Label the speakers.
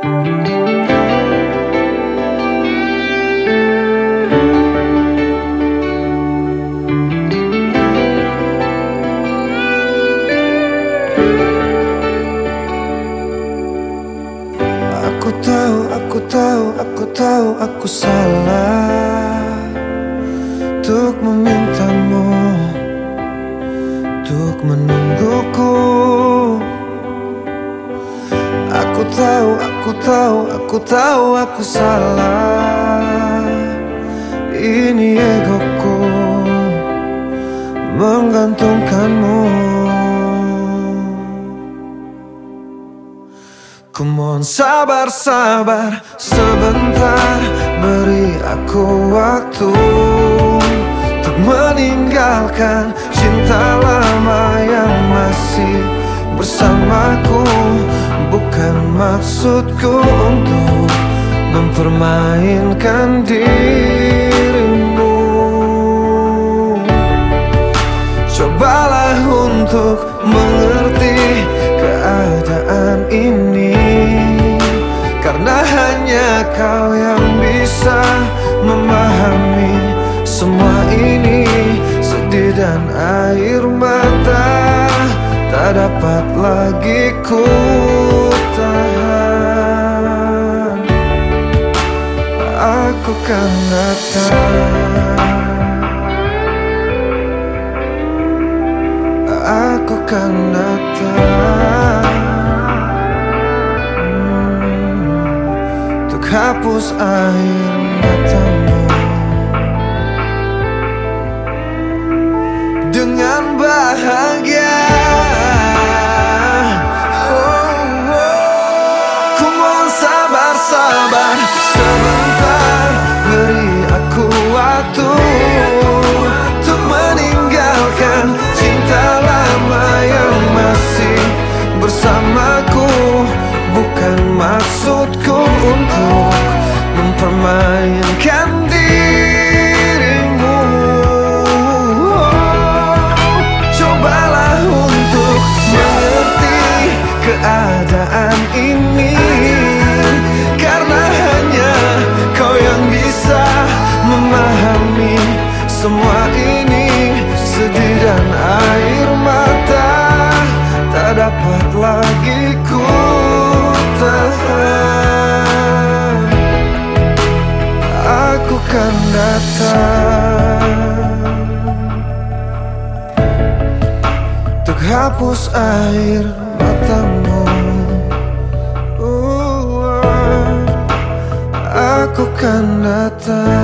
Speaker 1: Aku tahu aku salah untuk memintamu, untuk menungguku. Aku tahu aku salah. Ini egoku menggantungkanmu. Ku mohon sabar sebentar, beri aku waktu untuk meninggalkan cinta lama yang masih bersamaku. Bukan maksudku untuk mempermainkan dirimu. Cobalah untuk mengerti keadaan ini, karena hanya kau yang bisa memahami semua ini. Sedih dan air mata tak dapat lagi ku tahan. Aku kan datang, aku kan datang untuk hapus air matamu dengan bahagia. Ku mohon sabar sebentar, beri aku waktu untuk meninggalkan cinta lama yang masih bersamaku. Bukan maksudku untuk mempermainkan dirimu. Cobalah untuk mengerti keadaan ini, karena hanya kau yang bisa memahami semua ini. Sedih dan air mata tak dapat lagi ku tahan. Aku kan datang untuk hapus air matamu. Aku kan datang